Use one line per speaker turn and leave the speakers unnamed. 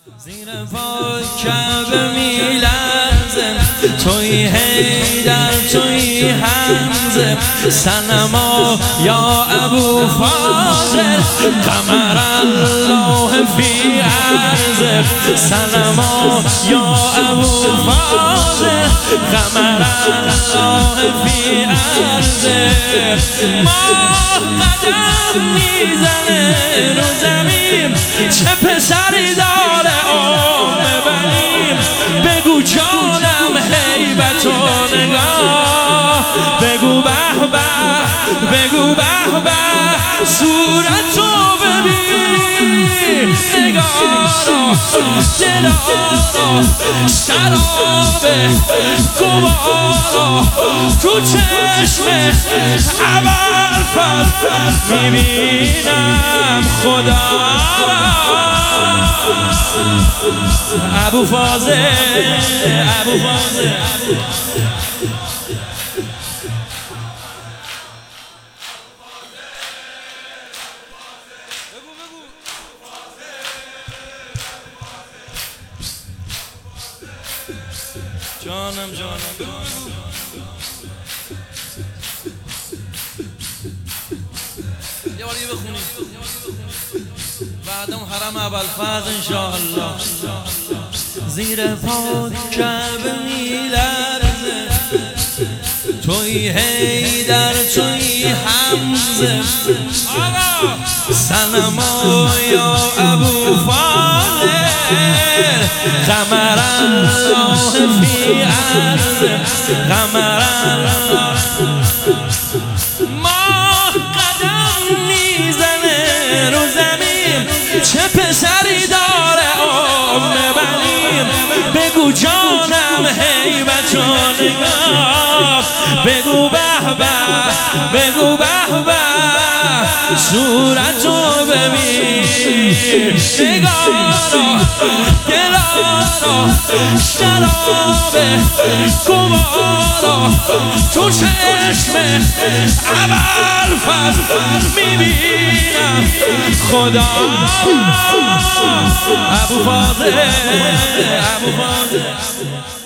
زیر پای کعبه میلرزه، توی حیدر توی حمزه، صنما یا ابو فاضل، قمر الله فی عرضه، صنما یا ابو فاضل، قمر الله فی عرضه. ماه قدم میزنه رو زمین، چه پسری داره بنیم، بگو جانم هیبت و نگاه، بگو به به، بگو به به، صورتو ببین، نگارا دلارا شرابه گوارا، تو چشم ابوالفضل میبینم خدا. ابو فاضل، ابو فاضل، جانم جانم یه بار دیگه بخونیم بعدم حرم ابوالفضل انشاءالله. زیر پا کعبه میلرزه، توی حیدر توی حمزه، صنما یا ابو فاضل، قمر الله فی عرضه، قمر الله. ماه قدم میزنه رو زمین، چه پسری داره بنیم، بگو جانم هیبت و نگاه، بگو به به، بگو به به، صورتو ببین، نگارا دلارا شرابه گوارا، تو چشم ابوالفضل میبینم خدا. ابو فاضل، ابو فاضل.